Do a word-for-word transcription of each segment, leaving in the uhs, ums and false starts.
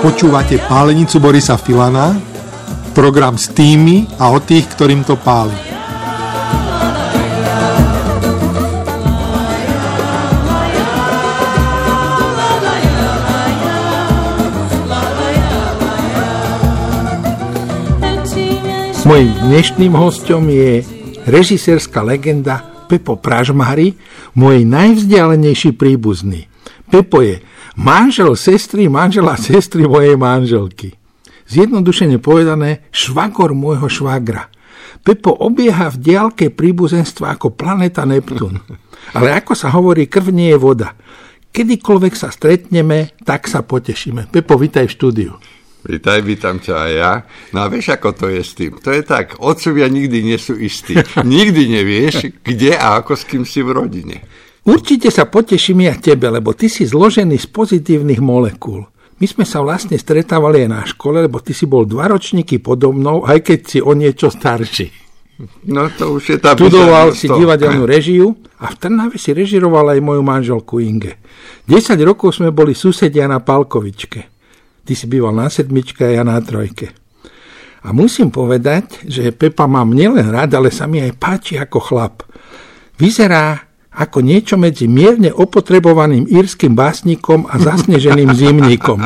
Počúvate Pálenicu Borisa Filana, program s tými a o tých, ktorým to páli. Mojím dnešným hosťom je režisérska legenda Pepo Pražmári, môj najvzdialenejší príbuzný. Pepo je manžel sestry, manžela sestry mojej manželky. Zjednodušene povedané, švagor môjho švagra. Pepo obieha v diaľke príbuzenstva ako planéta Neptún. Ale ako sa hovorí, krv nie je voda. Kedykoľvek sa stretneme, tak sa potešíme. Pepo, vitaj v štúdiu. Vítaj, vítam ťa aj ja. No a vieš, ako to je s tým? To je tak, otcovia nikdy nie sú istí. Nikdy nevieš, kde a ako s kým si v rodine. Určite sa poteším ja tebe, lebo ty si zložený z pozitívnych molekúl. My sme sa vlastne stretávali aj na škole, lebo ty si bol dva ročníky podo mnou, aj keď si o niečo starší. No to už je tá... Študoval si divadelnú režiu a v Trnave si režiroval aj moju manželku Inge. desať rokov sme boli susedia na Palkovičke. Ty si býval na sedmičke a ja na trojke. A musím povedať, že Pepa mám nielen rád, ale sa mi aj páči ako chlap. Vyzerá ako niečo medzi mierne opotrebovaným írskym básnikom a zasneženým zimníkom.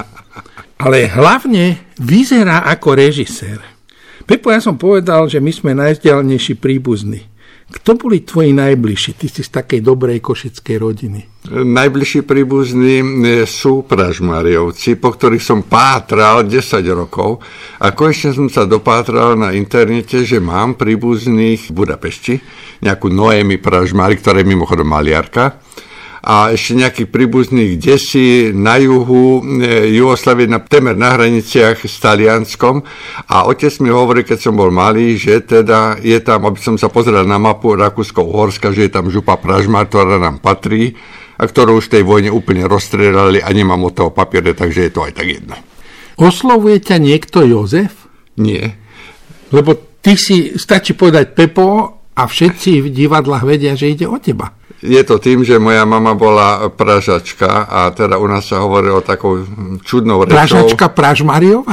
Ale hlavne vyzerá ako režisér. Pepo, ja som povedal, že my sme najvzdialenejší príbuzní. Kto boli tvoji najbližší? Ty si z takej dobrej košickej rodiny. Najbližší príbuzní sú Pražmáriovci, po ktorých som pátral desať rokov. A konečne som sa dopátral na internete, že mám príbuzných v Budapešti, nejakú Noémi Pražmári, ktorá je mimochodom maliarka, a ešte nejakých príbuzných kdesi na juhu Jugoslávie, na, temer na hraniciach s Talianskom. A otec mi hovorí, keď som bol malý, že teda je tam, aby som sa pozrel na mapu Rakúsko-Uhorska, že je tam župa Pražmár, ktorá nám patrí a ktorú už v tej vojne úplne rozstrelali a nemám od toho papiere, takže je to aj tak jedno. Oslovuje ťa niekto Jozef? Nie. Lebo ty si, stačí povedať Pepo a všetci v divadlách vedia, že ide o teba. Je to tým, že moja mama bola Pražačka a teda u nás sa hovorilo takou čudnou rečou. Pražačka Pražmáriová?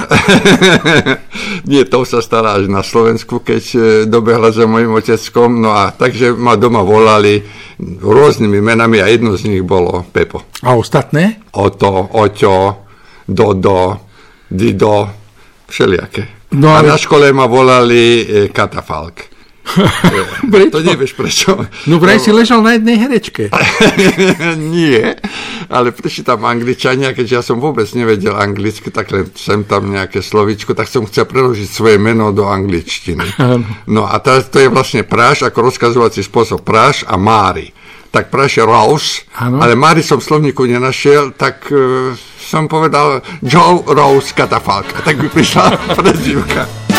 Nie, to sa stala až na Slovensku, keď dobehla za mojim oteckom. No a takže ma doma volali rôznymi menami a jedno z nich bolo Pepo. A ostatné? Oto, Oťo, Dodo, Dido, všelijaké. No, ale... A na škole ma volali Katafalk. To nevieš prečo. No vraj si ležal na jednej herečke. Nie, ale prišli tam Angličania, keďže ja som vôbec nevedel anglicky, tak len sem tam nejaké slovíčko, tak som chcel preložiť svoje meno do angličtiny. No a to, to je vlastne Praž, ako rozkazovací spôsob Praž a Mári. Tak Praž je Rose, ale Mári som v slovníku nenašiel, tak uh, som povedal Joe Rose Katafalk. A tak by prišla prezývka.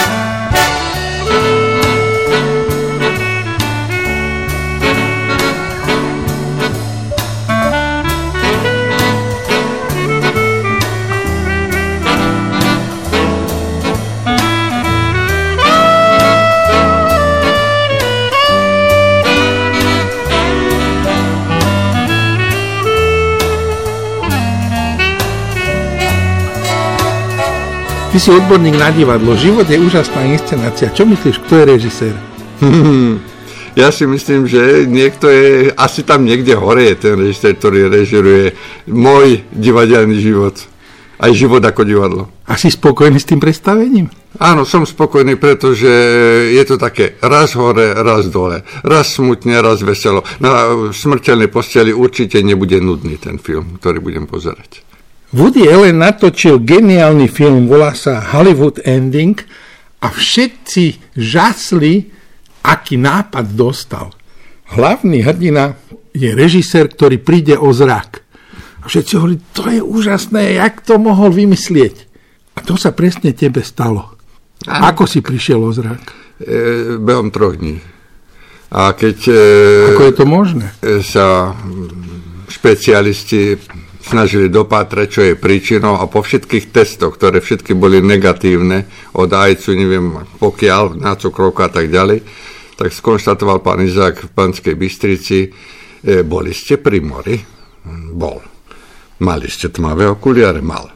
Ty si odborník na divadlo. Život je úžasná inscenácia. Čo myslíš, kto je režisér? Hmm, ja si myslím, že niekto je, asi tam niekde hore je ten režisér, ktorý režiruje môj divadelný život. Aj život ako divadlo. A si spokojný s tým predstavením? Áno, som spokojný, pretože je to také raz hore, raz dole. Raz smutne, raz veselo. Na smrteľnej posteli určite nebude nudný ten film, ktorý budem pozerať. Woody Allen natočil geniálny film, volá sa Hollywood Ending a všetci žasli, aký nápad dostal. Hlavný hrdina je režisér, ktorý príde o zrak. A všetci hovorí, to je úžasné, jak to mohol vymyslieť. A to sa presne tebe stalo. A ako si prišiel o zrak? E, behom troch dní. A keď... E, ako je to možné? Sa špecialisti snažili dopátrať, čo je príčinou a po všetkých testoch, ktoré všetky boli negatívne, od ajcu, neviem pokiaľ, na cukrovku a tak ďalej, tak skonštatoval pán Izák v Banskej Bystrici, e, boli ste pri mori? Bol. Mali ste tmavé okuliare? Mal.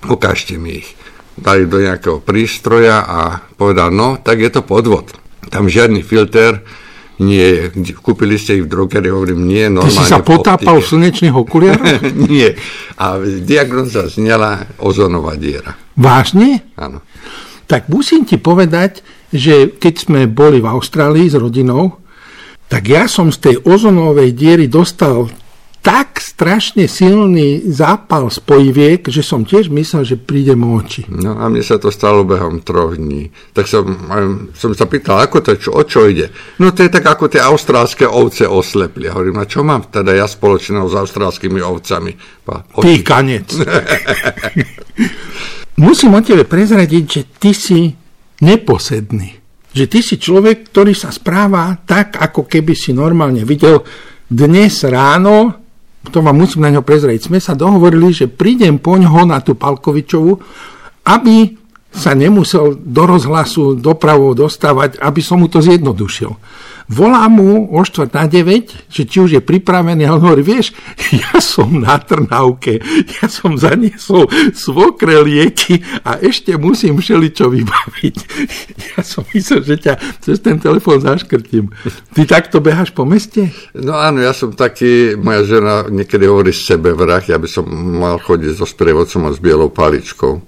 ukážte mi ich. Dali do nejakého prístroja a povedal, no, tak je to podvod. Tam žiadny filter nie je. Kúpili ste ich v drogerii, hovorím, nie, normálne. Ty si sa potápal v slnečných okuliároch? Nie. A diagnóza znela ozónová diera. Vážne? Áno. Tak musím ti povedať, že keď sme boli v Austrálii s rodinou, tak ja som z tej ozonovej diery dostal tak strašne silný zápal spojiviek, že som tiež myslel, že prídem o oči. No a mne sa to stalo behom troch dní. Tak som, som sa pýtal, ako to, čo, o čo ide? No to je tak, ako tie austrálske ovce oslepli. Ja hovorím, a čo mám teda ja spoločného s austrálskymi ovcami? Ty kanec. Musím o tebe prezradiť, že ty si neposedný. Že ty si človek, ktorý sa správa tak, ako keby si normálne videl dnes ráno. To vám musím na ňo prezrieť. Sme sa dohovorili, že prídem po ňoho na tú Palkovičovu, aby sa nemusel do rozhlasu dopravou dostávať, aby som mu to zjednodušil. Volám mu o štvrť na deväť, že či už je pripravený, ale hovorí, vieš, ja som na Trnavke, ja som zaniesol svokre lieky a ešte musím všeličo vybaviť. Ja som myslel, že ťa cez ten telefón zaškrtím. Ty takto beháš po meste? No áno, ja som taký, moja žena niekedy hovorí sebevrah, ja by som mal chodiť so sprievodcom a s bielou paličkou.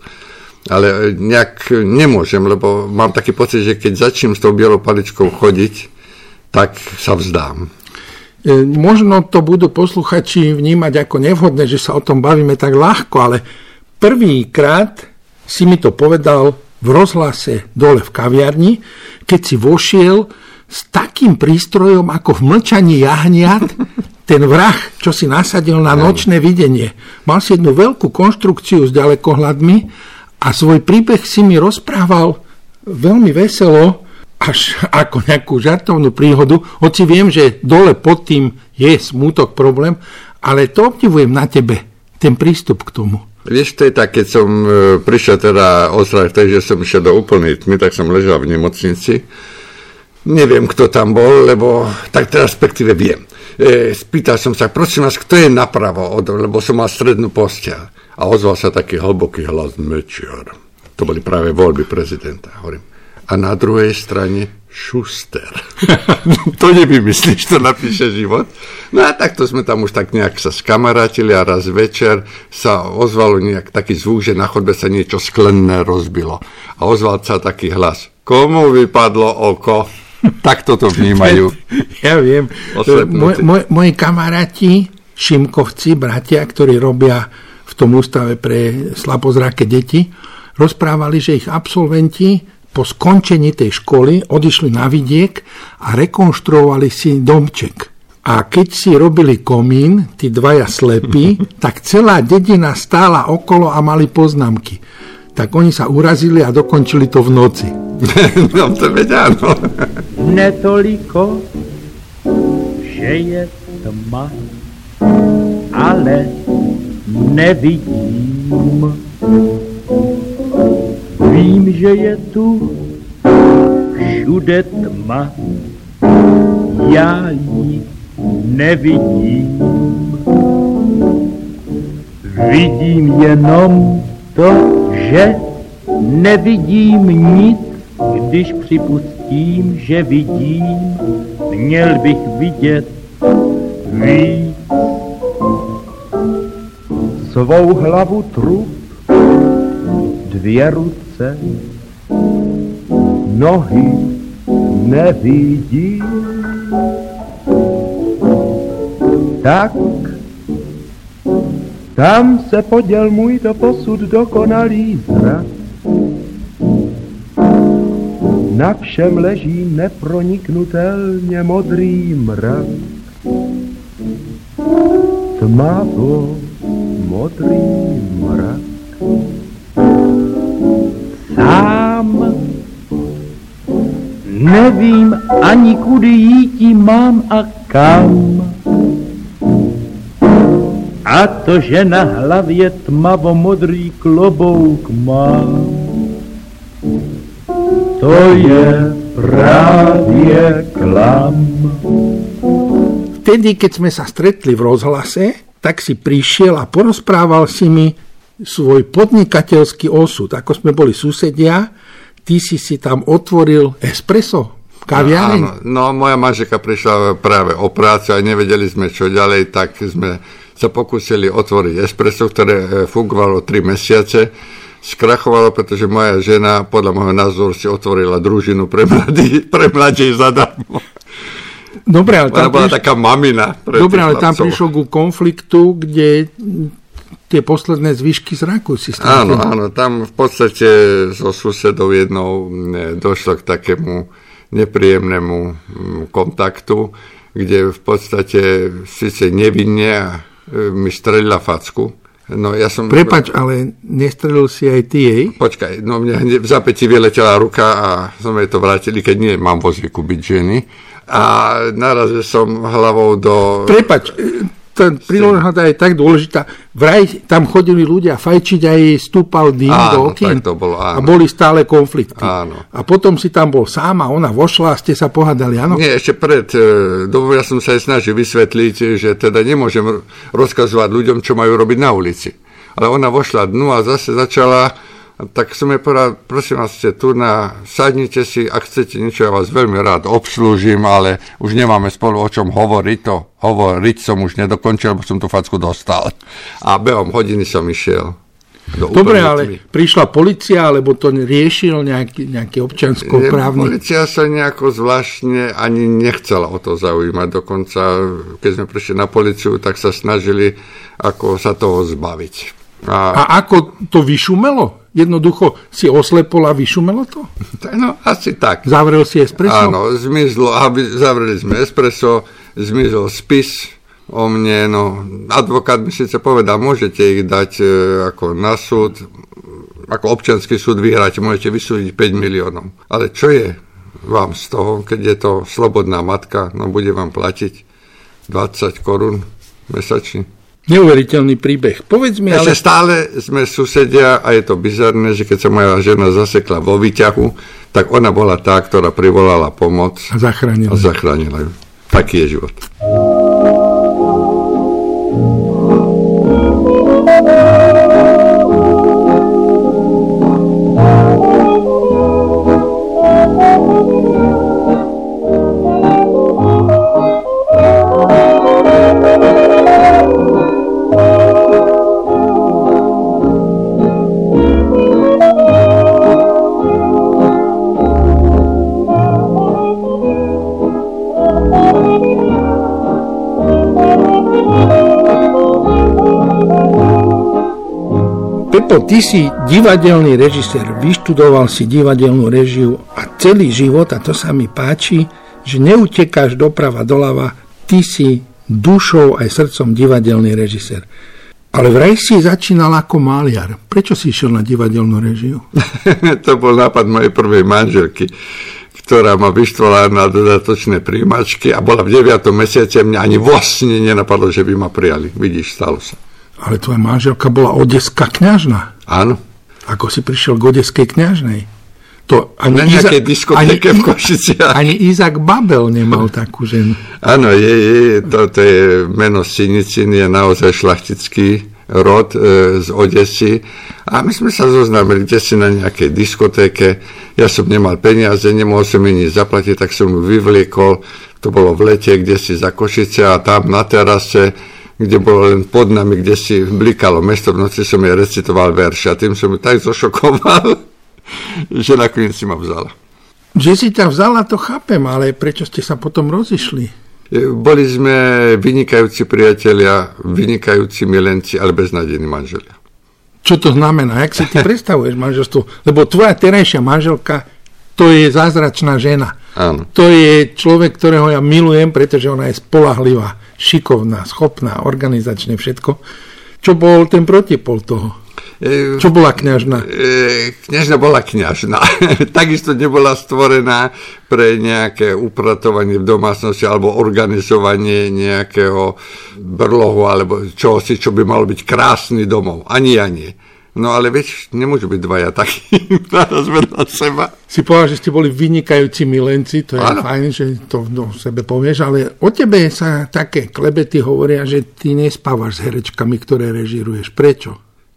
Ale nejak nemôžem, lebo mám taký pocit, že keď začnem s tou bielou paličkou chodiť, tak sa vzdám. E, možno to budú posluchači vnímať ako nevhodné, že sa o tom bavíme tak ľahko, ale prvýkrát si mi to povedal v rozhlase dole v kaviarni, keď si vošiel s takým prístrojom ako v Mlčaní jahniat, ten vrah, čo si nasadil na nočné videnie. Mal si jednu veľkú konštrukciu s ďalekohľadmi a svoj príbeh si mi rozprával veľmi veselo, až ako nejakú žartovnú príhodu, hoci viem, že dole pod tým je smútok, problém, ale to obdivujem na tebe, ten prístup k tomu. Vieš, to je tak, keď som prišiel teda ozdrav, takže som išiel do úplnej tmy, tak som ležal v nemocnici. Neviem, kto tam bol, lebo tak teda respektíve viem. E, spýtal som sa, prosím vás, kto je napravo, lebo som mal strednú posteľ. A ozval sa taký hlboký hlas Mečiar. To boli práve voľby prezidenta, hovorím. A na druhej strane Šuster. To nevymyslíš, to napíše život. No a takto sme tam už tak nejak sa skamarátili a raz večer sa ozvalo nejak taký zvuk, že na chodbe sa niečo sklenné rozbilo. A ozval sa taký hlas. Komu vypadlo oko? Tak toto vnímajú. Ja viem. Moj, moj, moji kamaráti, Šimkovci, bratia, ktorí robia v tom ústave pre slabozraké deti, rozprávali, že ich absolventi po skončení tej školy odišli na vidiek a rekonštruovali si domček. A keď si robili komín, tí dvaja slepí, tak celá dedina stála okolo a mali poznámky. Tak oni sa urazili a dokončili to v noci. No to veď áno. Netoliko, že je tma, ale nevidím. Vím, že je tu všude tma, já ji nevidím. Vidím jenom to, že nevidím nic, když připustím, že vidím, měl bych vidět víc. Svou hlavu trup, dvě ruce, nohy nevidím. Tak, tam se poděl můj doposud dokonalý zrak. Na všem leží neproniknutelně modrý mrak. Tmavo modrý mrak. Sám nevím ani kudy jíti mám a kam. A to, že na hlavě tmavo modrý klobouk mám, to je právě klam. Vtedy, keď sme sa stretli v rozhlase, tak si prišiel a porozprával si mi svoj podnikateľský osud. Ako sme boli susedia, ty si si tam otvoril espresso, kaviareň. No, no, moja manželka prišla práve o prácu a nevedeli sme, čo ďalej, tak sme sa pokúsili otvoriť espresso, ktoré fungovalo tri mesiace. Skrachovalo, pretože moja žena, podľa môjho názoru, si otvorila družinu pre mladí, pre mladí zadarmo. Dobre, ale tam Ona bola priš... taká mamina. Dobre, ale tam prišlo ku konfliktu, kde tie posledné zvyšky zraku si strátil. Áno, áno, tam v podstate so susedou jednou došlo k takému nepríjemnému kontaktu, kde v podstate síce nevinne mi strelila facku. No, ja som... Prepač, ale nestrelil si aj ty jej? Počkaj, no mne v zápäti vyletela ruka a som jej to vrátili, keď nie mám vo zvyku byť ženy. A narazil som hlavou do... Prepač, tá príležitosť je tak dôležitá. Vraj tam chodili ľudia fajčiť a jej stúpal dým do okien. Tak to bolo, áno. A boli stále konflikty. Áno. A potom si tam bol sám a ona vošla a ste sa pohádali, áno? Nie, ešte pred dobou ja som sa aj snažil vysvetliť, že teda nemôžem rozkazovať ľuďom, čo majú robiť na ulici. Ale ona vošla dnu a zase začala... Tak som jej povedal, prosím vás, ste tu na, sadnite si, ak chcete niečo, ja vás veľmi rád obslúžim, ale už nemáme spolu o čom hovoriť, to hovoriť som už nedokončil, lebo som tú facku dostal. A behom hodiny som išiel. Dobre, ale prišla policia, alebo to riešil nejaký, nejaký občiansko-právny? Polícia sa nejako zvláštne ani nechcela o to zaujímať. Dokonca, keď sme prišli na políciu, tak sa snažili ako sa toho zbaviť. A, a ako to vyšumelo? Jednoducho si oslepol a vyšumelo to? No, asi tak. Zavrel si espresso? Áno, zmizlo, zavreli sme espresso, zmizol spis o mne, no, advokát mi síce povedal, môžete ich dať e, ako na súd, ako občiansky súd vyhrať, môžete vysúdiť päť miliónov. Ale čo je vám z toho, keď je to slobodná matka, no bude vám platiť dvadsať korún mesačne? Neuveriteľný príbeh. Povedz mi, ale... Ešte stále sme susedia a je to bizarné, že keď sa moja žena zasekla vo výťahu, tak ona bola tá, ktorá privolala pomoc a zachránila, a zachránila ju. Taký je život. Pepo, ty si divadelný režisér, vyštudoval si divadelnú režiu a celý život, a to sa mi páči, že neutekáš doprava doľava, ty si dušou aj srdcom divadelný režisér. Ale vraj si začínal ako máliar. Prečo si išiel na divadelnú režiu? To bol nápad mojej prvej manželky, ktorá ma vyštvala na dodatočné príjmačky a bola v deviatom mesiaci a mňa ani vlastne nenapadlo, že by ma prijali. Vidíš, stalo sa. Ale tvoja manželka bola odeská kňažna. Áno. Ako si prišiel k odeskej kňažnej? To ani na nejakej diskotéke v Košiciach. Ani Izák Babel nemal takú ženu. Áno, je, je, to, to je meno Sinicin, je naozaj šlachtický rod e, z Odesy. A my sme sa zoznámili kde si na nejakej diskotéke. Ja som nemal peniaze, nemohol som mi nič zaplatiť, tak som ju vyvliekol. To bolo v lete, kde si za Košice a tam na terase, kde bolo len pod nami, kde si blikalo mesto, v noci som jej recitoval verše a tým som ju tak zošokoval, že nakoniec si ma vzala. Že si ťa vzala, to chápem, ale prečo ste sa potom rozišli? Boli sme vynikajúci priatelia, vynikajúci milenci, ale beznádejní manželia. Čo to znamená? Jak si ty predstavuješ manželstvo? Lebo tvoja terajšia manželka, to je zázračná žena. Áno. To je človek, ktorého ja milujem, pretože ona je spoľahlivá, šikovná, schopná, organizačne všetko. Čo bol ten protipol toho? E, Čo bola kňažna? E, kňažna bola kňažna. Takisto nebola stvorená pre nejaké upratovanie v domácnosti alebo organizovanie nejakého brlohu alebo čohosi, čo by malo byť krásny domov. Ani ja nie. No ale vieš, nemôžu byť dvaja takí naraz vedľa seba. Si povedal, že ste boli vynikajúci milenci, to je ano. Fajn, že to o sebe povieš, ale o tebe sa také klebety hovoria, že ty nespávaš s herečkami, ktoré režiruješ. Prečo?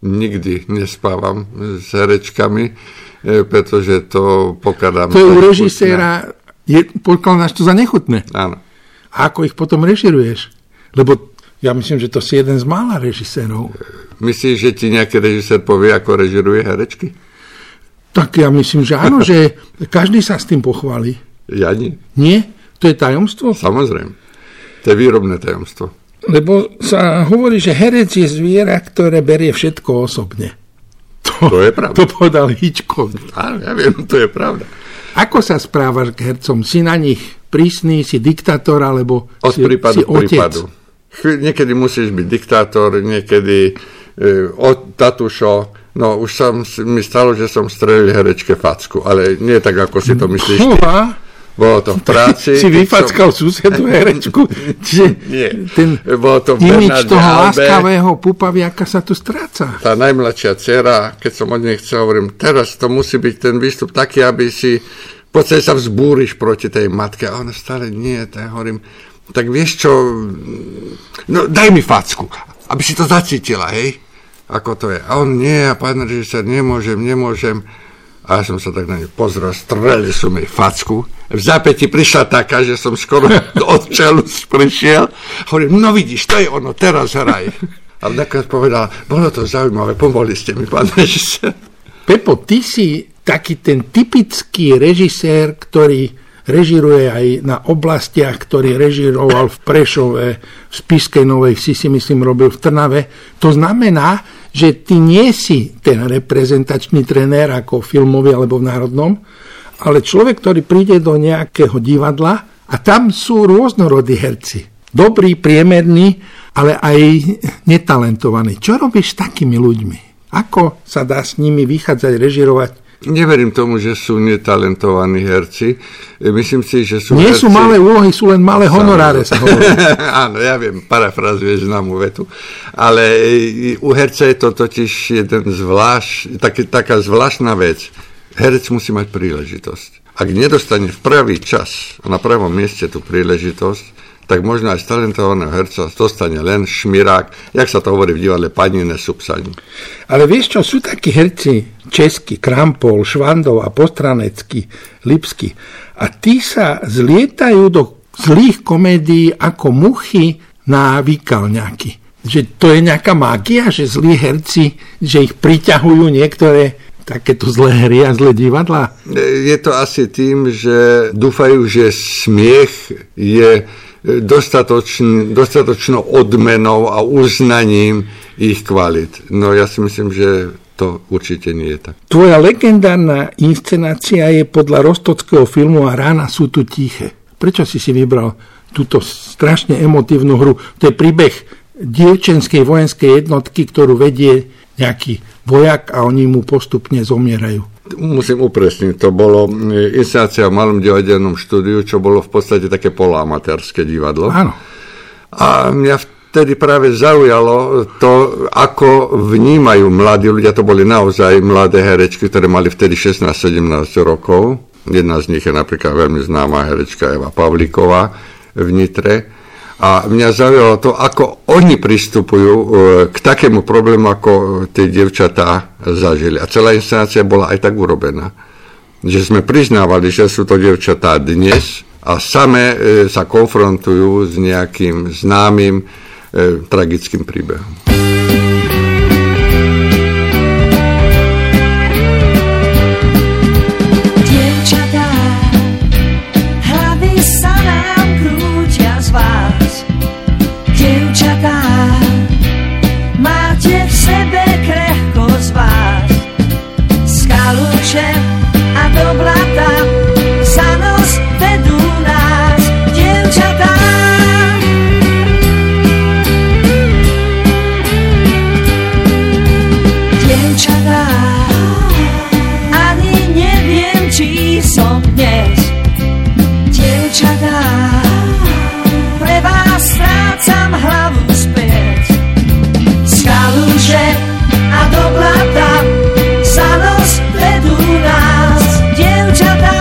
nikdy nespávam s herečkami, pretože to pokladám... To je u režiséra, je, pokladáš to za nechutné. Áno. A ako ich potom režiruješ? Lebo ja myslím, že to si jeden z mála režisérov. Myslíš, že ti nejaký režisér povie, ako režiruje herečky? Tak ja myslím, že áno, že každý sa s tým pochváli. Ja nie. Nie? To je tajomstvo? Samozrejme. To je výrobné tajomstvo. Lebo sa hovorí, že herec je zviera, ktoré berie všetko osobne. To, to je pravda. To povedal Hitchcock. Áno, ja viem, to je pravda. Ako sa správaš k hercom? Si na nich prísny, si diktátor, alebo od si, prípadu si k otec? prípadu. Niekedy musíš byť diktátor, niekedy e, od tatušo. No, už som, mi stalo, že som strelil herečke facku, ale nie tak, ako si to myslíš ty. Uha. Bolo to v práci. Si vyfackal som... susedu herečku. Čiže nie. Ten Bolo to v imič toho Albe. láskavého pupaviaka sa tu stráca. Tá najmladšia dcera, keď som od nej chcel, hovorím, teraz to musí byť ten výstup taký, aby si v podstate sa vzbúriš proti tej matke. A ona stále nie, tak hovorím, tak vieš čo, no daj mi facku, aby si to zacítila, hej? Ako to je. A on nie, a pán režisér, nemôžem, nemôžem. A ja som sa tak na ňu pozrel, strelil som jej facku. V zápäti prišla taká, že som skoro od čelu prišiel. Hovorím, no vidíš, to je ono, teraz hraj. Ale nakoniec povedal, bolo to zaujímavé, pomohli ste mi, pán režisér. Pepo, ty si taký ten typický režisér, ktorý režiruje aj na oblastiach, ktorý režiroval v Prešove, v Spišskej Novej Vsi, si myslím, robil v Trnave. To znamená, že ty nie si ten reprezentačný trenér ako filmový alebo v národnom, ale človek, ktorý príde do nejakého divadla a tam sú rôznorodí herci. Dobrí, priemerní, ale aj netalentovaní. Čo robíš s takými ľuďmi? Ako sa dá s nimi vychádzať, režirovať? Neverím tomu, že sú netalentovaní herci. Myslím si, že sú Nie herci... sú malé úlohy, sú len malé honoráre, sa hovorí. Áno, ja viem, parafrazuješ známu vetu. Ale u herca je to totiž jeden zvlášť, taký, taká zvláštna vec. Herec musí mať príležitosť. Ak nedostane v pravý čas a na pravom mieste tú príležitosť, tak možno aj z talentovaného herca dostane len šmirák, jak sa to hovorí v divadle, panine subsaň. Ale vieš čo, sú takí herci český, Krampol, Švandov a Postranecký, Lipský. A tí sa zlietajú do zlých komédií ako muchy na výkalňaky. Že to je nejaká mágia, že zlí herci, že ich priťahujú niektoré takéto zlé hry a zlé divadlá? Je to asi tým, že dúfajú, že smiech je dostatočn, dostatočnou odmenou a uznaním ich kvalit. No ja si myslím, že to určite nie je tak. Tvoja legendárna inscenácia je podľa rostockého filmu A rána sú tu tiché. Prečo si si vybral túto strašne emotívnu hru? To je príbeh dievčenskej vojenskej jednotky, ktorú vedie nejaký vojak a oni mu postupne zomierajú. Musím upresniť, to bolo inscenácia v Malom divadelnom štúdiu, čo bolo v podstate také poloamatérske divadlo. Áno. A mňa vtedy práve zaujalo to, ako vnímajú mladí ľudia, to boli naozaj mladé herečky, ktoré mali vtedy šestnásť sedemnásť rokov. Jedna z nich je napríklad veľmi známa herečka Eva Pavlíková v Nitre. A mňa zaujalo to, ako oni pristupujú k takému problému, ako tie dievčatá zažili. A celá inscenácia bola aj tak urobená, že sme priznávali, že sú to dievčatá dnes a samé sa konfrontujú s nejakým známym e, tragickým príbehom. A do blata sa nos vedú nás, dievčatá. Dievčatá, ani neviem, či som dnes. Dievčatá, pre vás strácam hlavu späť. Z kaluže a do blata sa nos vedú nás, dievčatá.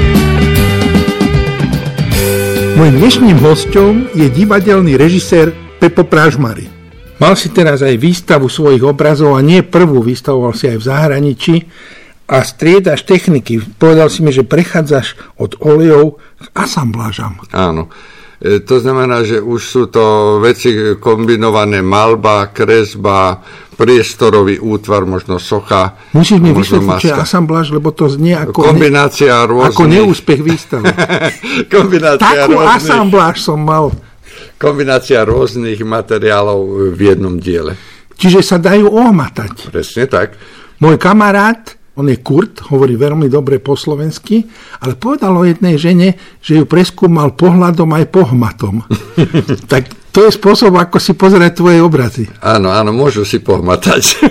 Mojím dnešným hosťom je divadelný režisér Pepo Pražmary. Mal si teraz aj výstavu svojich obrazov a nie prvú, vystavoval si aj v zahraničí a striedaš techniky. Povedal si mi, že prechádzaš od olejov k asamblážam. Áno. E, to znamená, že už sú to veci kombinované, malba, kresba, priestorový útvar, možno socha. Musíš mi vysvetliť, čo je asambláž, lebo to znie ako, kombinácia ne, rôznych... ako neúspech výstavy. Kombinácia Takú rôznych... asambláž som mal. Kombinácia rôznych materiálov v jednom diele. Čiže sa dajú ohmatať. Presne tak. Môj kamarát, on je Kurt, hovorí veľmi dobre po slovensky, ale povedal o jednej žene, že ju preskúmal pohľadom aj pohmatom. Tak to je spôsob, ako si pozerať tvoje obrazy. Áno, áno, môžu si pohmatať.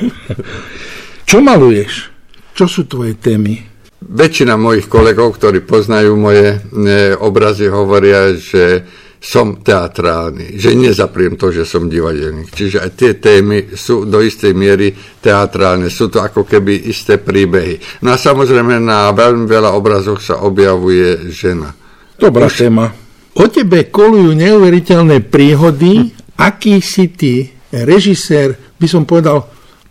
Čo maluješ? Čo sú tvoje témy? Väčšina mojich kolegov, ktorí poznajú moje ne, obrazy, hovoria, že som teatrálny, že nezapriem to, že som divadelník. Čiže aj tie témy sú do istej miery teatrálne, sú to ako keby isté príbehy. No a samozrejme na veľmi veľa obrazoch sa objavuje žena. Dobrá Už... téma. O tebe kolujú neuveriteľné príhody, aký si ty, režisér, by som povedal,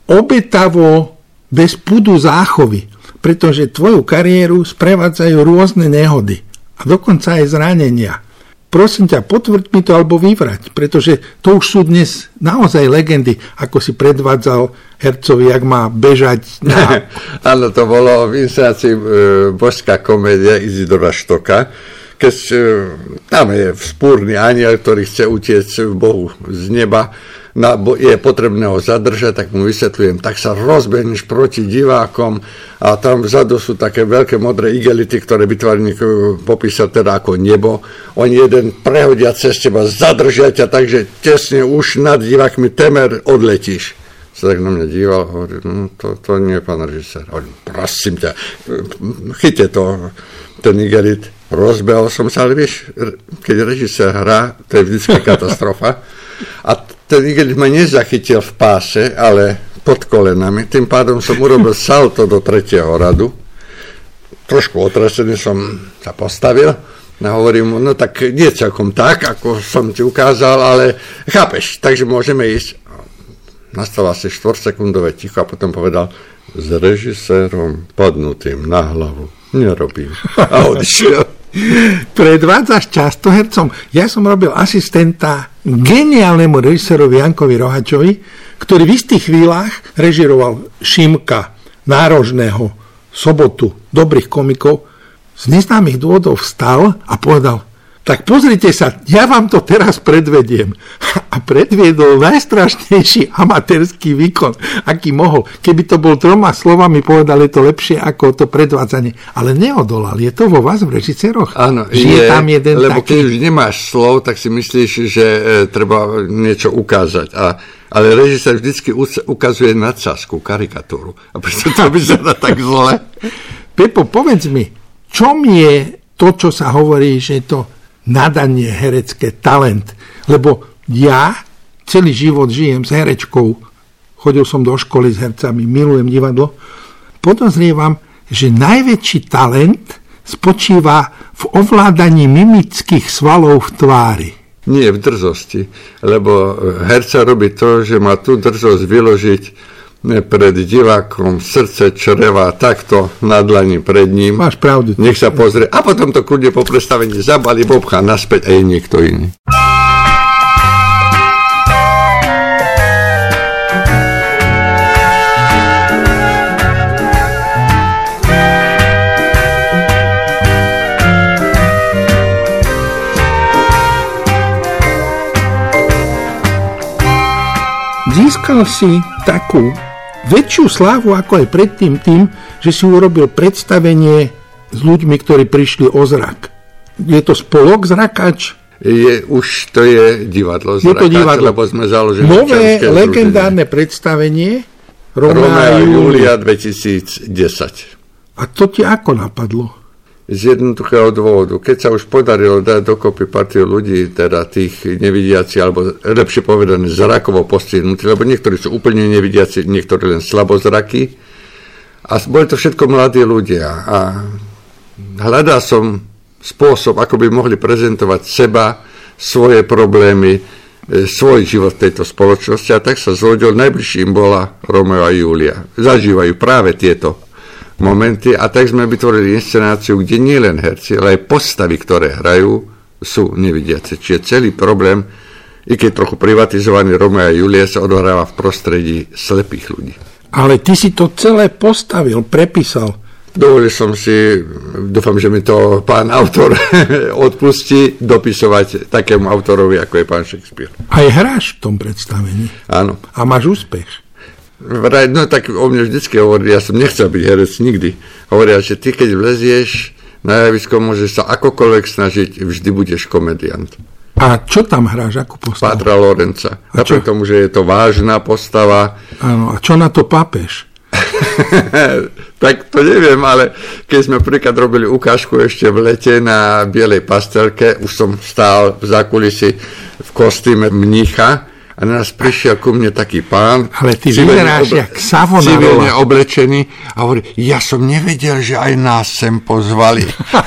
obetavo bez pudu záchovy, pretože tvoju kariéru sprevádzajú rôzne nehody a dokonca aj zranenia. Prosím ťa, potvrď mi to alebo vyvrať, pretože to už sú dnes naozaj legendy, ako si predvádzal hercovi, jak má bežať. Na... Áno, to bolo v inscenácii e, božská komédia Izidora Štoka, keď e, tam je vzpúrny anjel, ktorý chce utiecť Bohu z neba, na, je potrebné ho zadržať, tak mu vysvetľujem, tak sa rozbehneš proti divákom a tam vzadu sú také veľké modré igelity, ktoré vytvarník popísal teda ako nebo. Oni jeden prehodia cez teba, zadržia ťa, takže tesne už nad divákmi temer odletíš. Sa tak na mňa díval, hovorí, no to, to nie je pán režisér. Hovorím, prosím ťa, chyťte to, ten igelit. Rozbehol som sa, ale vieš, keď režisér hrá, to je vždycky katastrofa. A ten igelit ma nezachytil v páse, ale pod kolenami. Tým pádom som urobil salto do tretieho radu. Trošku otrasený som sa postavil. A hovorím mu, no tak nie celkom tak, ako som ti ukázal, ale chápeš, takže môžeme ísť. Nastalo asi štvorsekundové ticho a potom povedal, s režisérom padnutým na hlavu nerobím. A odišiel. Predvádzaš často hercom. Ja som robil asistenta geniálnemu režisérovi Jankovi Rohačovi, ktorý v istých chvíľach režiroval Šimka, Nárožného, Sobotu, dobrých komikov. Z neznámych dôvodov vstal a povedal, tak pozrite sa, ja vám to teraz predvediem. A predviedol najstrašnejší amatérský výkon, aký mohol. Keby to bol troma slovami, povedal, je to lepšie ako to predvádzanie. Ale neodolal. Je to vo vás v režiséroch? Áno, je, tam jeden lebo taký... keď už nemáš slov, tak si myslíš, že e, treba niečo ukázať. A, ale režisér vždycky ukazuje nadsázku, karikatúru. A preto to vyzerá tak zle. Pepo, povedz mi, čom je to, čo sa hovorí, že je to nadanie herecké, talent? Lebo ja celý život žijem s herečkou, chodil som do školy s hercami, milujem divadlo, podozrievam, že najväčší talent spočíva v ovládaní mimických svalov v tvári. Nie v drzosti, lebo herca robí to, že má tú drzosť vyložiť pred divákom srdce, čreva, takto na dlani pred ním. Máš pravdu. Nech sa pozrie a potom to kľudne po predstavení zabalí, bobchá naspäť a je niekto iný. Získal si takú väčšiu slávu ako aj predtým tým, že si urobil predstavenie s ľuďmi, ktorí prišli o zrak. Je to spolok Zrakač? Je, už to je divadlo Zrakač, je to divadlo. Lebo sme založili nové legendárne združenie. Predstavenie Rómea a Júlia dvetisícdesať. A to ti ako napadlo? Z jednoduchého dôvodu. Keď sa už podarilo dať dokopy partiu ľudí, teda tých nevidiaci, alebo lepšie povedané zrakovo postihnutí, lebo niektorí sú úplne nevidiaci, niektorí len slabozraky. A boli to všetko mladí ľudia. A hľadal som spôsob, ako by mohli prezentovať seba, svoje problémy svoj život v tejto spoločnosti a tak sa zhodil, najbližším bola Romeo a Julia. Zažívajú práve tieto momenty a tak sme vytvorili inscenáciu, kde nie len herci, ale aj postavy, ktoré hrajú, sú nevidiace. Čiže celý problém, i keď trochu privatizovaný Romeo a Julia, sa odohráva v prostredí slepých ľudí. Ale ty si to celé postavil, prepísal. Dovolil som si, dúfam, že mi to pán autor odpustí, dopisovať takému autorovi, ako je pán Shakespeare. Aj hráš v tom predstavení. Áno. A máš úspech. No tak o mne vždycky hovorí, ja som nechcel byť herec nikdy. Hovoria, že ty keď vlezieš na javisko, môžeš sa akokoľvek snažiť, vždy budeš komediant. A čo tam hráš, akú postavu? Pátra Lorenca. Napriek tomu, že je to vážna postava. Áno, a čo na to pápež? Tak to neviem, ale keď sme príklad robili ukážku ešte v lete na bielej pastelke, už som stál v zákulisi v kostýme mnícha a na nás prišiel ku mne taký pán. Ale ty vyzeráš oble- jak Savonarola. Civilne oblečený a hovorí, ja som nevedel, že aj nás sem pozvali.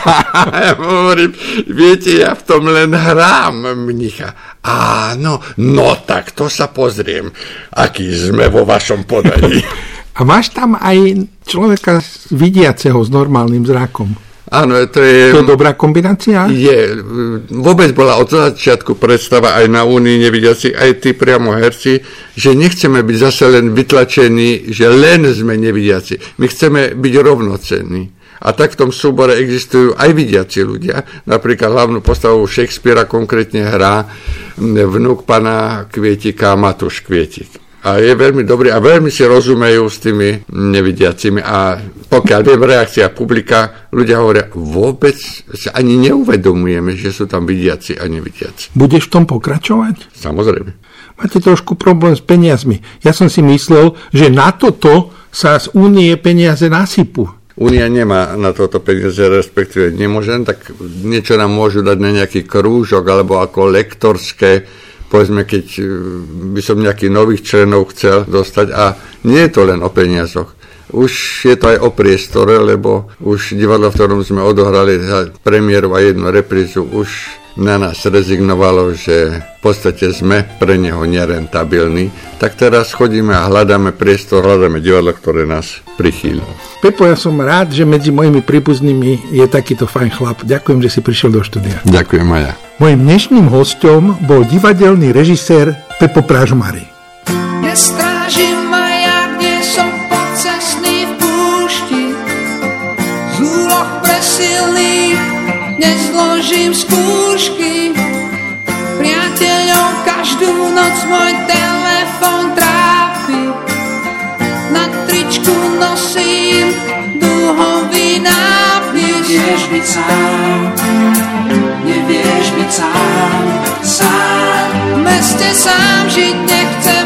Ja hovorím, viete, ja v tom len hrám mnícha. Áno, no tak to sa pozriem, aký sme vo vašom podaní. A máš tam aj človeka vidiaceho s normálnym zrakom. Áno, to je... To je dobrá kombinácia? Je. Vôbec bola od začiatku predstava aj na Únii nevidiaci, aj tí priamo herci, že nechceme byť zase len vytlačení, že len sme nevidiaci. My chceme byť rovnocenní. A tak v tom súbore existujú aj vidiaci ľudia. Napríklad hlavnú postavu Shakespearea konkrétne hrá vnuk pana Kvietika, Matúš Kvietik. A je veľmi dobrý a veľmi si rozumejú s tými nevidiacimi a pokiaľ viem reakcia publika, ľudia hovoria, vôbec si ani neuvedomujeme, že sú tam vidiaci a nevidiaci. Budeš v tom pokračovať? Samozrejme. Máte trošku problém s peniazmi. Ja som si myslel, že na toto sa z Únie peniaze nasypú. Únia nemá na toto peniaze, respektíve nemôžem, tak niečo nám môžu dať na nejaký krúžok alebo ako lektorské. Povedzme, keď by som nejakých nových členov chcel dostať a nie je to len o peniazoch. Už je to aj o priestore, lebo už divadlo, v ktorom sme odohrali za premiéru a jednu reprízu, už na nás rezignovalo, že v podstate sme pre neho nerentabilní. Tak teraz chodíme a hľadáme priestor, hľadáme divadlo, ktoré nás prichýli. Pepo, ja som rád, že medzi mojimi príbuznými je takýto fajn chlap. Ďakujem, že si prišiel do štúdia. Ďakujem aj ja. Mojím dnešným hosťom bol divadelný režisér Pepo Pražmary. Nestrážim maják, nie som podcestný v púšti. Z úloh presilných nezložím skúšky. Priateľov každú noc môj telefon trápi. Na tričku nosím dúhový nápis. Nevieš byť sám, nevieš byť sám, sám. V meste sám žiť nechcem.